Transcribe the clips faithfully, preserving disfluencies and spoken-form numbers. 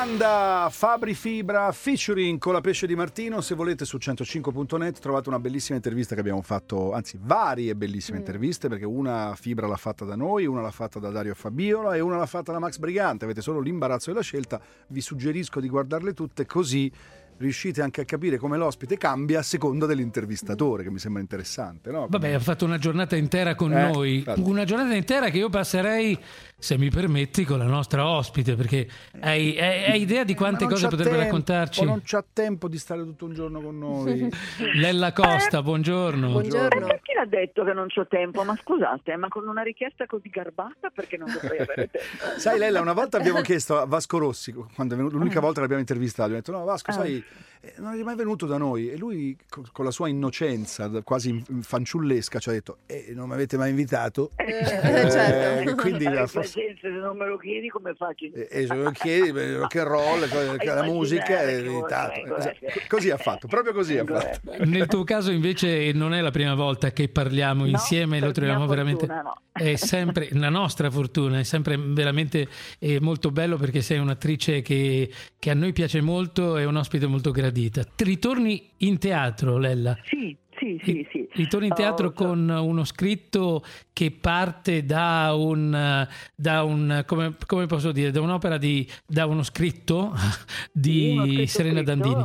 Miranda, Fabri Fibra, featuring con la Pesce di Martino. Se volete su centocinque punto net trovate una bellissima intervista che abbiamo fatto, anzi varie bellissime mm. interviste, perché una Fibra l'ha fatta da noi, una l'ha fatta da Dario Fabiola e una l'ha fatta da Max Brigante. Avete solo l'imbarazzo della scelta, vi suggerisco di guardarle tutte, così riuscite anche a capire come l'ospite cambia a seconda dell'intervistatore, che mi sembra interessante, no? Come... Vabbè, ha fatto una giornata intera con eh, noi, infatti. Una giornata intera che io passerei, se mi permetti, con la nostra ospite, perché hai, hai, hai idea di quante cose potrebbe tempo, raccontarci? Non c'ha tempo di stare tutto un giorno con noi. Lella Costa, eh, buongiorno. Buongiorno. Eh, chi l'ha detto che non c'ho tempo? Ma scusate, ma con una richiesta così garbata perché non dovrei avere tempo? Sai Lella, una volta abbiamo chiesto a Vasco Rossi, quando è venuto, l'unica volta che l'abbiamo intervistato, abbiamo detto no Vasco, ah. sai, non è mai venuto da noi, e lui con la sua innocenza quasi fanciullesca ci ha detto eh, non mi avete mai invitato, eh, eh, certo. eh, quindi la fa... se non me lo chiedi come faccio? E eh, se me lo chiedi, rock and roll, la musica è editato. Così ha fatto, proprio così ha fatto. Nel tuo caso invece non è la prima volta che parliamo no, insieme, lo troviamo veramente fortuna, no. È sempre la nostra fortuna, è sempre veramente eh, molto bello, perché sei un'attrice che, che a noi piace molto, è un ospite molto gradita. Ritorni in teatro, Lella? Sì, sì, sì, sì. Ritorni in teatro oh, con uno scritto che parte da un, da un come, come posso dire, da un'opera di, da uno scritto di uno scritto Serena scritto. Dandini.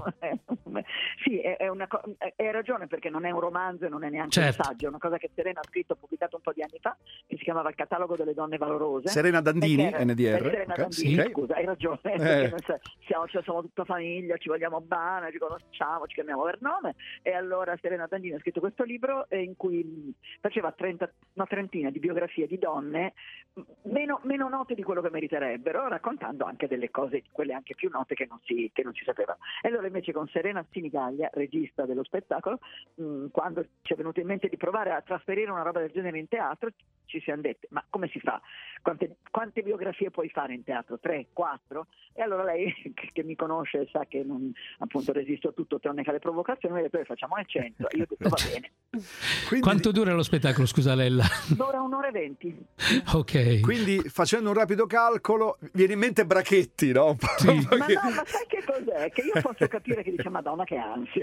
Sì, è, è una co- hai ragione, perché non è un romanzo e non è neanche certo. un saggio, è una cosa che Serena ha scritto, ha pubblicato un po' di anni fa, che si chiamava Il catalogo delle donne valorose. Serena Dandini, era, N D R. Serena Okay. Dandini, sì. scusa, hai ragione, eh. perché noi siamo, cioè, siamo tutta famiglia, ci vogliamo bene, ci conosciamo, ci chiamiamo per nome, e allora Serena Dandini ha scritto questo libro in cui faceva trenta, una trentina di biografie di donne meno, meno note di quello che meriterebbero, raccontando anche delle cose, quelle anche più note che non si, che non si sapevano. E allora invece con Serena Sinigaglia, regista dello spettacolo, mh, quando ci è venuto in mente di provare a trasferire una roba del genere in teatro, ci siamo detti, ma come si fa? Quante, quante biografie puoi fare in teatro? Tre, quattro? E allora lei, che, che mi conosce, sa che non appunto resisto a tutto tranne che alle provocazioni, mi ha detto facciamone cento. Io ho detto va bene. Quindi... Quanto dura lo spettacolo, scusa Lella? Dura un'ora e venti. Ok. Quindi facendo un rapido calcolo viene in mente Brachetti, no? Sì. Ma no, ma sai che cos'è? Che io posso capire che dice Madonna che ansia.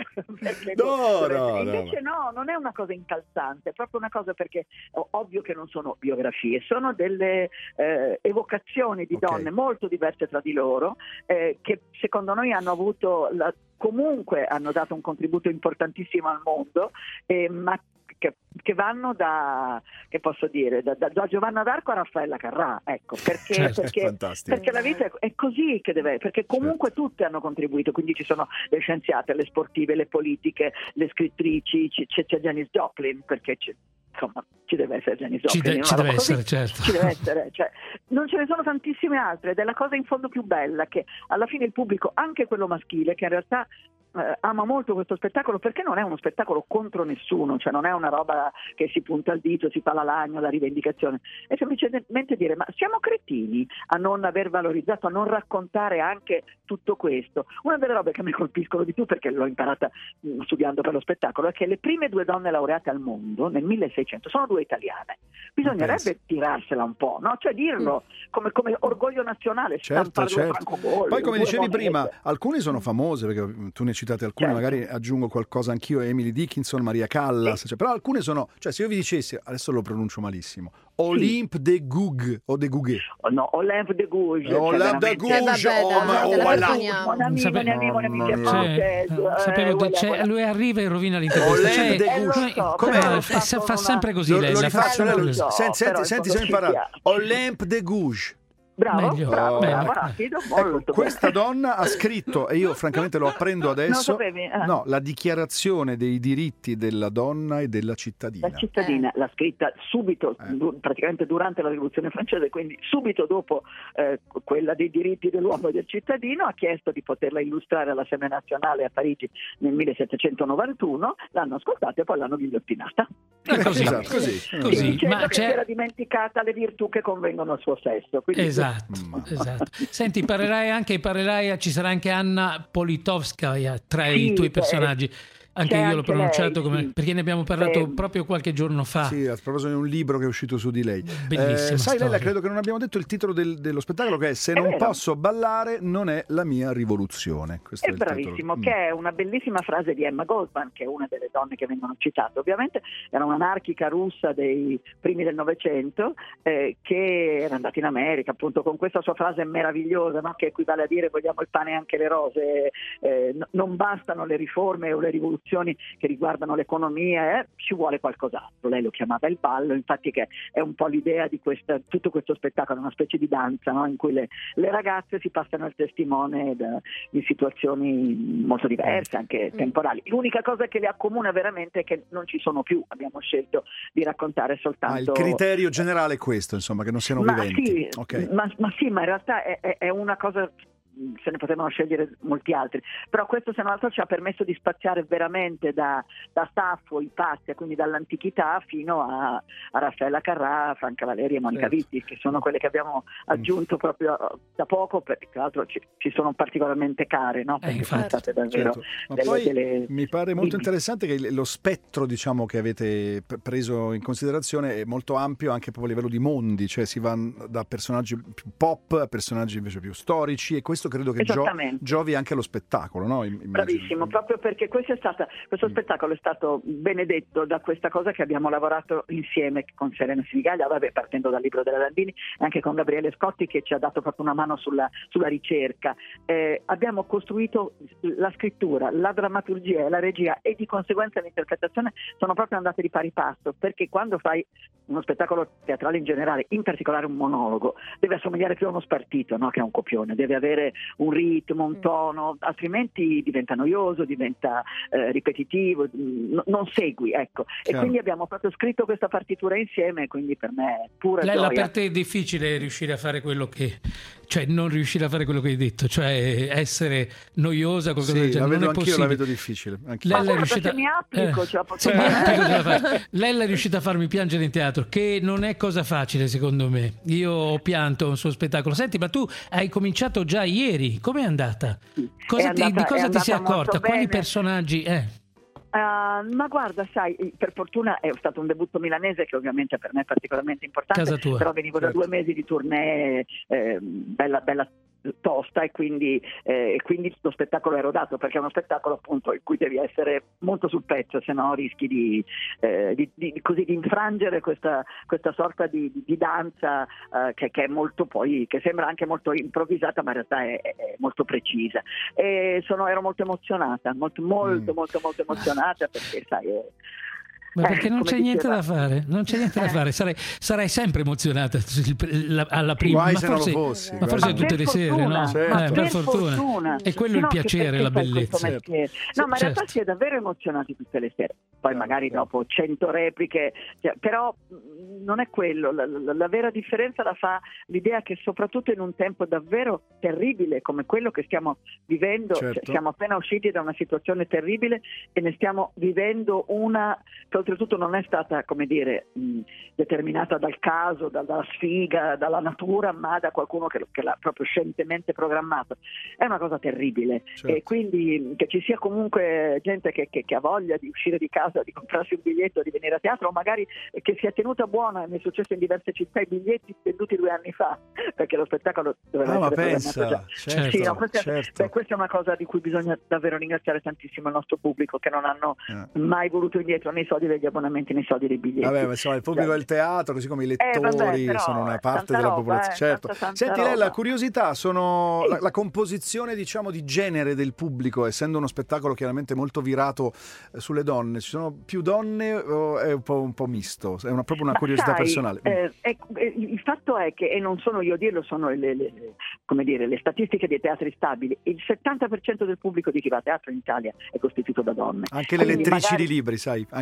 No, no, invece no. no, non è una cosa incalzante, è proprio una cosa, perché ovvio che non sono biografie, sono delle eh, evocazioni di okay. donne molto diverse tra di loro, eh, che secondo noi hanno avuto la, comunque hanno dato un contributo importantissimo al mondo, eh, ma Che, che vanno da, che posso dire, da, da, da Giovanna d'Arco a Raffaella Carrà, ecco, perché, certo, perché, perché la vita è, è così che deve, perché comunque certo. tutte hanno contribuito, quindi ci sono le scienziate, le sportive, le politiche, le scrittrici, c'è, c'è Janis Joplin, perché c'è, insomma ci deve essere Janis Joplin, ci, de- ci deve essere, così, certo. Ci deve essere, cioè, non ce ne sono tantissime altre, ed è la cosa in fondo più bella, che alla fine il pubblico, anche quello maschile, che in realtà eh, ama molto questo spettacolo, perché non è uno spettacolo contro nessuno, cioè non è una roba che si punta il dito, si fa la lagna, la rivendicazione, è semplicemente dire ma siamo cretini a non aver valorizzato, a non raccontare anche tutto questo. Una delle robe che mi colpiscono di più, perché l'ho imparata mh, studiando per lo spettacolo, è che le prime due donne laureate al mondo nel milleseicento sono due italiane. Bisognerebbe tirarsela un po', no? Cioè dirlo come, come orgoglio nazionale. Certo, certo. Francobolli, poi come dicevi prima, monete. Alcune sono famose, perché tu ne citate alcune, certo. magari aggiungo qualcosa anch'io, Emily Dickinson, Maria Callas, sì. cioè, però alcune sono, cioè se io vi dicessi, adesso lo pronuncio malissimo, Olympe sì. de Gouges o de Gouges. Oh, no, Olympe de Gouges. Olympe de Gouges, oh ma oh voilà. Mon ami, mon ami, mon ami, che française. Sapevo che c'è, lui arriva e rovina l'intervista. Olympe de Gouges. Come fa sempre così lei? Lo rifaccio, lei lo senti, senti, senti se mi imparato. Olympe de Gouges. Bravo, Meglio. bravo, Oh, bravo, rapido, molto ecco, questa donna ha scritto, e io francamente lo apprendo adesso, eh. no, la dichiarazione dei diritti della donna e della cittadina. La cittadina eh. l'ha scritta subito, eh. du- praticamente durante la rivoluzione francese, quindi subito dopo eh, quella dei diritti dell'uomo e del cittadino, ha chiesto di poterla illustrare all'Assemblea nazionale a Parigi nel millesettecentonovantuno, l'hanno ascoltata e poi l'hanno ghigliottinata. Eh, così, esatto, così, così. Dicendo Ma che c'è... si era dimenticata le virtù che convengono al suo sesso. Quindi esatto. Esatto. Senti, parlerai anche, parlerai, ci sarà anche Anna Politkovskaya tra sì, i tuoi beh, personaggi. Anche C'è io l'ho anche pronunciato lei, come sì. perché ne abbiamo parlato Eh, proprio qualche giorno fa. Sì, a proposito di un libro che è uscito su di lei. Bellissima Eh, sai, storia. Lella, credo che non abbiamo detto il titolo del- dello spettacolo, che è Se È non vero. posso ballare non è la mia rivoluzione. Questo È è il bravissimo, titolo. che è una bellissima frase di Emma Goldman, che è una delle donne che vengono citate. Ovviamente era un'anarchica russa dei primi del Novecento, eh, che era andata in America appunto con questa sua frase meravigliosa, no? Che equivale a dire vogliamo il pane e anche le rose, eh, n- non bastano le riforme o le rivoluzioni che riguardano l'economia, eh, ci vuole qualcos'altro. Lei lo chiamava il ballo, infatti, che è un po' l'idea di questa, tutto questo spettacolo, una specie di danza, no? In cui le, le ragazze si passano il testimone da, in situazioni molto diverse, anche temporali. L'unica cosa che le accomuna veramente è che non ci sono più, abbiamo scelto di raccontare soltanto... Ah, il criterio generale è questo, insomma, che non siano ma viventi. sì, Ok. ma, ma sì, ma in realtà è, è- è una cosa, se ne potevano scegliere molti altri, però questo se non altro ci ha permesso di spaziare veramente da, da Saffo, Ipazia, quindi dall'antichità, fino a, a Raffaella Carrà, Franca Valeri e Monica Certo. Vitti, che sono quelle che abbiamo aggiunto proprio da poco, perché tra l'altro ci, ci sono particolarmente care, no? Perché sono infatti. state davvero Certo. Ma delle, poi delle- mi pare molto dimmi. interessante che il- lo spettro, diciamo, che avete p- preso in considerazione è molto ampio anche proprio a livello di mondi, cioè si va da personaggi più pop a personaggi invece più storici, e questo credo che gio- Esattamente. giovi anche allo spettacolo, no? Immagino. Bravissimo, proprio perché questo, è stata, questo Mm. spettacolo è stato benedetto da questa cosa che abbiamo lavorato insieme con Serena Sinigaglia, vabbè, partendo dal libro della Landini, e anche con Gabriele Scotti, che ci ha dato proprio una mano sulla, sulla ricerca. Eh, abbiamo costruito la scrittura, la drammaturgia e la regia, e di conseguenza l'interpretazione sono proprio andate di pari passo, perché quando fai uno spettacolo teatrale in generale, in particolare un monologo, deve assomigliare più a uno spartito, no? Che a un copione, deve avere un ritmo, un tono, altrimenti diventa noioso, diventa eh, ripetitivo, n- non segui, ecco. Chiaro. E quindi abbiamo proprio scritto questa partitura insieme, quindi per me è pura Lella, gioia. per te è difficile riuscire a fare quello che, cioè non riuscire a fare quello che hai detto, cioè essere noiosa, qualcosa del Sì, la genere. vedo Non è anch'io, la possibile. vedo difficile. Anch'io. Ma Lella è guarda, riuscita... se mi applico, ce la posso se mi fare. applico, ce la fai. Lella è riuscita a farmi piangere in teatro, che non è cosa facile secondo me. Io ho pianto un suo spettacolo. Senti, ma tu hai cominciato già ieri, com'è andata? Cosa È ti- andata- di cosa è ti sei andata molto accorta? Quali bene. personaggi? Eh. Uh, ma guarda, sai, per fortuna è stato un debutto milanese che ovviamente per me è particolarmente importante, Casa tua. però venivo Certo. da due mesi di tournée eh, bella, bella tosta, e quindi, eh, e quindi lo spettacolo è rodato, perché è uno spettacolo appunto in cui devi essere molto sul pezzo, se no rischi di, eh, di, di, così, di infrangere questa, questa sorta di, di, di danza eh, che, che è molto poi, che sembra anche molto improvvisata, ma in realtà è, è molto precisa. E sono, ero molto emozionata, molto molto Mm. molto molto emozionata, perché sai è, Ma eh, perché non come c'è niente diceva- da fare, non c'è niente da Eh. fare, sarai, sarai sempre emozionata il- la- alla prima, Guai ma se non lo forse, fossi, ma guai. forse Ma tutte per le sere, fortuna, no? Certo. ma Eh, per per fortuna. fortuna. E quello è Sì, il no, che piacere, perché la fai questo bellezza. mestiere? No, ma in realtà Certo. si è davvero emozionati tutte le sere. Poi Chiaro, magari chiaro. dopo cento repliche, cioè, però mh, non è quello. La, la- la vera differenza la fa l'idea che soprattutto in un tempo davvero terribile come quello che stiamo vivendo, Certo. cioè, siamo appena usciti da una situazione terribile e ne stiamo vivendo una che oltretutto non è stata, come dire, mh, determinata dal caso, da- dalla sfiga, dalla natura, ma da qualcuno che, che l'ha proprio scientemente programmato. È una cosa terribile. Certo. E quindi che ci sia comunque gente che, che- che ha voglia di uscire di casa, di comprarsi un biglietto, di venire a teatro, o magari che sia tenuta buona, mi è successo in diverse città, i biglietti venduti due anni fa, perché lo spettacolo doveva Ah, ma essere pensa, programmato già. certo, Sì, no, questa, è, certo. beh, questa è una cosa di cui bisogna davvero ringraziare tantissimo il nostro pubblico, che non hanno Eh. mai voluto indietro nei soldi degli abbonamenti, nei soldi dei biglietti. Vabbè, ma insomma, il pubblico Cioè, del teatro, così come i Eh, lettori, vabbè, però, sono una eh, parte tanta della roba, popolazione. eh, Certo. tanta, tanta Senti, roba. Lella, curiosità, sono Sì. la, la composizione, diciamo, di genere del pubblico, essendo uno spettacolo chiaramente molto virato eh, sulle donne, ci sono più donne o è un po', un po' misto? È una, proprio una Ma curiosità sai, personale. Mm. eh, è- eh, il fatto è che, e non sono io a dirlo, sono le, le- le- come dire, le statistiche dei teatri stabili, il settanta per cento del pubblico di chi va a teatro in Italia è costituito da donne. Anche le Quindi lettrici magari- di libri, sai? Anche le Sì, lettrici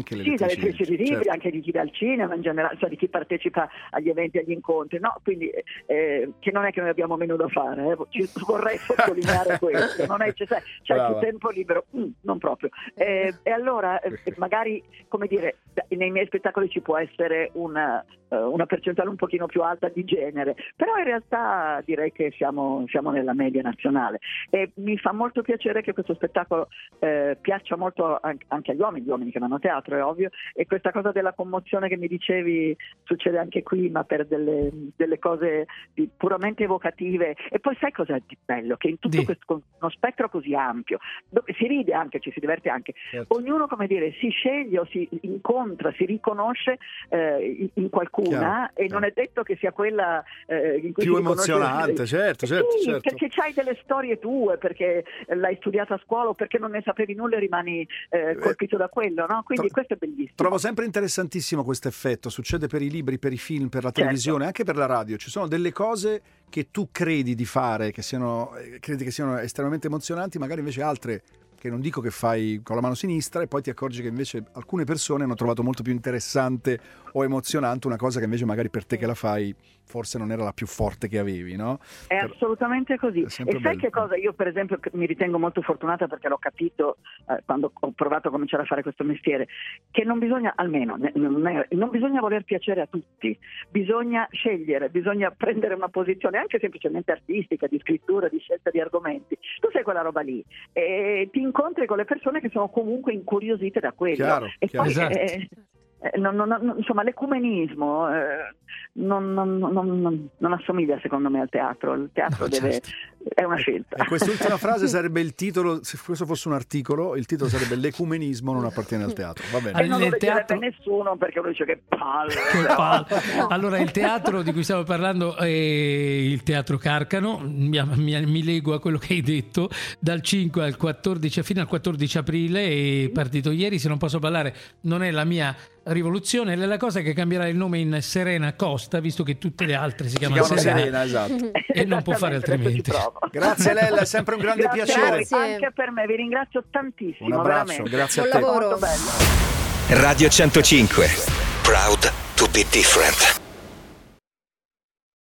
Anche le lettrici di libri, certo. anche di chi va al cinema in generale, cioè di chi partecipa agli eventi, agli incontri, no? Quindi eh, che non è che noi abbiamo meno da fare, eh? Ci, vorrei sottolineare questo, non è, c'è, c'è più tempo libero, mm, non proprio. Eh, e allora eh, magari, come dire, nei miei spettacoli ci può essere una, una percentuale un pochino più alta di genere, però in realtà direi che siamo, siamo nella media nazionale, e mi fa molto piacere che questo spettacolo eh, piaccia molto anche agli uomini, gli uomini che vanno a teatro, è ovvio, e questa cosa della commozione che mi dicevi succede anche qui, ma per delle, delle cose di, puramente evocative. E poi sai cos'è di bello? Che in tutto di. questo uno spettro così ampio, dove si ride anche, ci si diverte anche, certo. ognuno, come dire, si sceglie o si incontra, si riconosce eh, in qualcuna, chiaro, e chiaro. non è detto che sia quella eh, in cui più si emozionante, certo, certo, sì, certo. perché c'hai delle storie tue, perché l'hai studiata a scuola o perché non ne sapevi nulla e rimani eh, colpito da quello, no? Quindi Tro- questo è bellissimo. Trovo sempre interessantissimo questo effetto, succede per i libri, per i film, per la televisione, certo. anche per la radio. Ci sono delle cose che tu credi di fare, che siano, credi che siano estremamente emozionanti, magari invece altre che non dico che fai con la mano sinistra, e poi ti accorgi che invece alcune persone hanno trovato molto più interessante o emozionante una cosa che invece magari per te che la fai forse non era la più forte che avevi, no? È per... assolutamente così. È e sai bello. Che cosa? Io per esempio mi ritengo molto fortunata, perché l'ho capito eh, quando ho provato a cominciare a fare questo mestiere, che non bisogna, almeno non, è, non bisogna voler piacere a tutti, bisogna scegliere, bisogna prendere una posizione anche semplicemente artistica, di scrittura, di scelta di argomenti. Tu sei quella roba lì e ti incontri con le persone che sono comunque incuriosite da quello. Chiaro, e chiaro. poi esatto. eh, eh, non, non, non, insomma l'ecumenismo eh, non, non, non, non assomiglia secondo me al teatro. Il teatro no, deve certo. è una scelta. E quest'ultima frase sarebbe il titolo, se questo fosse un articolo, il titolo sarebbe "L'ecumenismo non appartiene al teatro". Va bene. E non lo leggerebbe teatro... nessuno, perché uno dice che palle. Che palle. Allora, il teatro di cui stiamo parlando è il Teatro Carcano. Mi, mi, mi lego a quello che hai detto, dal cinque al quattordici, fino al quattordici aprile, è partito ieri. Se non posso parlare non è la mia rivoluzione, è la cosa che cambierà il nome in Serena Costa, visto che tutte le altre si chiamano, si chiamano Serena, Serena, esatto. E non può fare altrimenti. Grazie Lella, è sempre un grande grazie, piacere. grazie. Anche per me, vi ringrazio tantissimo. Un abbraccio, veramente. grazie a Buon te. lavoro. Molto bello. Radio centocinque, proud to be different.